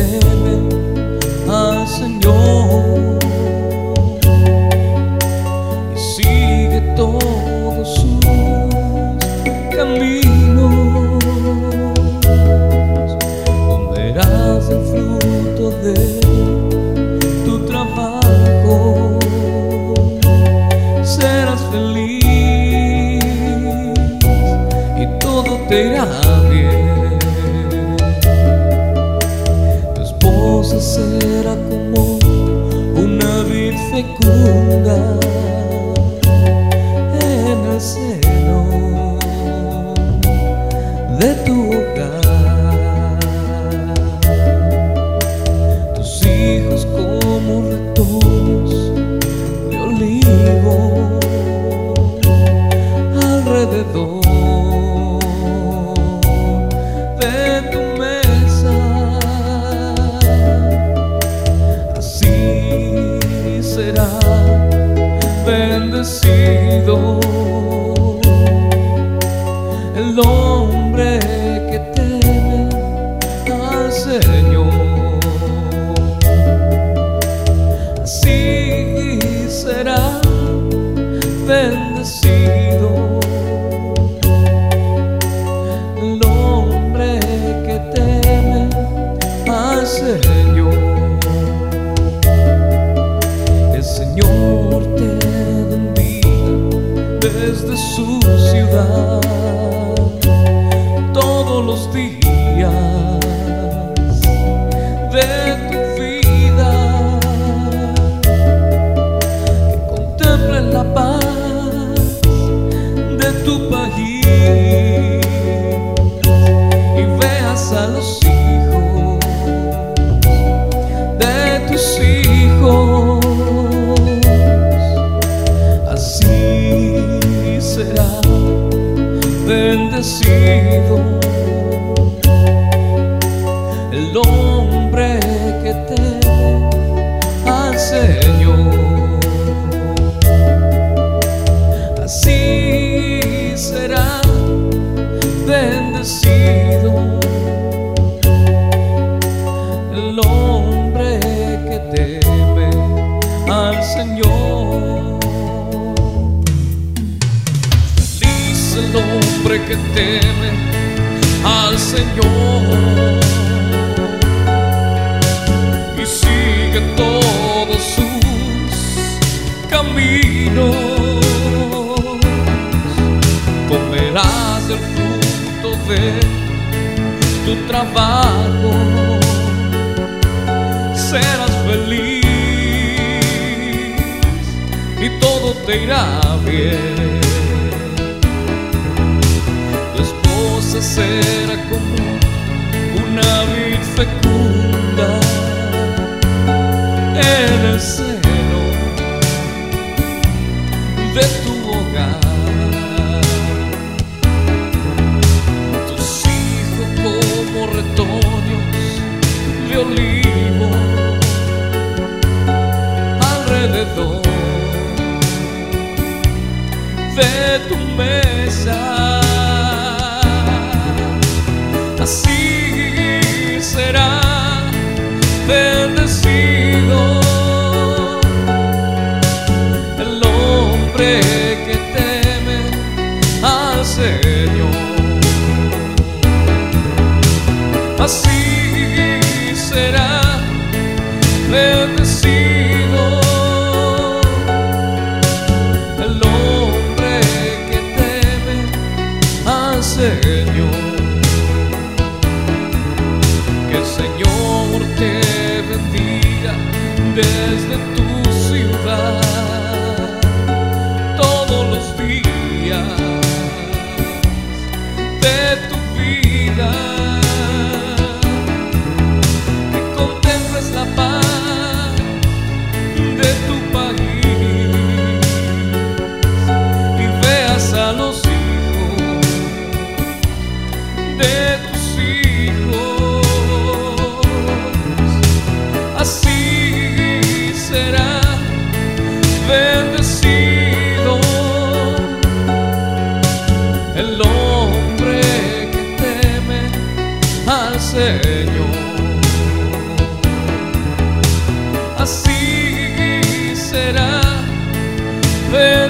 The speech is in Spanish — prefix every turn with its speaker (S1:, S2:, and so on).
S1: temen al Señor y sigue todos sus caminos, comerás el fruto de tu trabajo, serás feliz y todo te irá bien. Tu esposa será como una vid fecunda en el seno de tu hogar. Tus hijos como retoños de olivo alrededor de tu mesa. Así será bendecido el hombre que teme al Señor. Así será bendecido el hombre que teme al Señor. El Señor te bendiga desde su ciudad todos los días de tu vida, que contemples la paz de tu país y veas a los hijos de tus hijos. Así será bendecido el hombre que teme al Señor. Así será bendecido el hombre que teme al Señor. Feliz el hombre que teme al Señor y sigue todos sus caminos. Comerás el fruto de tu trabajo, serás feliz y todo te irá bien. Tu esposa será como una vid fecunda en el seno de tu hogar. Tus hijos como retoños de olivo alrededor de tu mesa. Así será bendecido el hombre que teme al Señor. Así será bendecido el hombre que teme al Señor. Que el Señor te bendiga desde tu ciudad todos los días de tu vida, que contemples la paz de tu país y veas a los hijos de tus hijos. Así será bendecido el hombre que teme al Señor. así será. Pero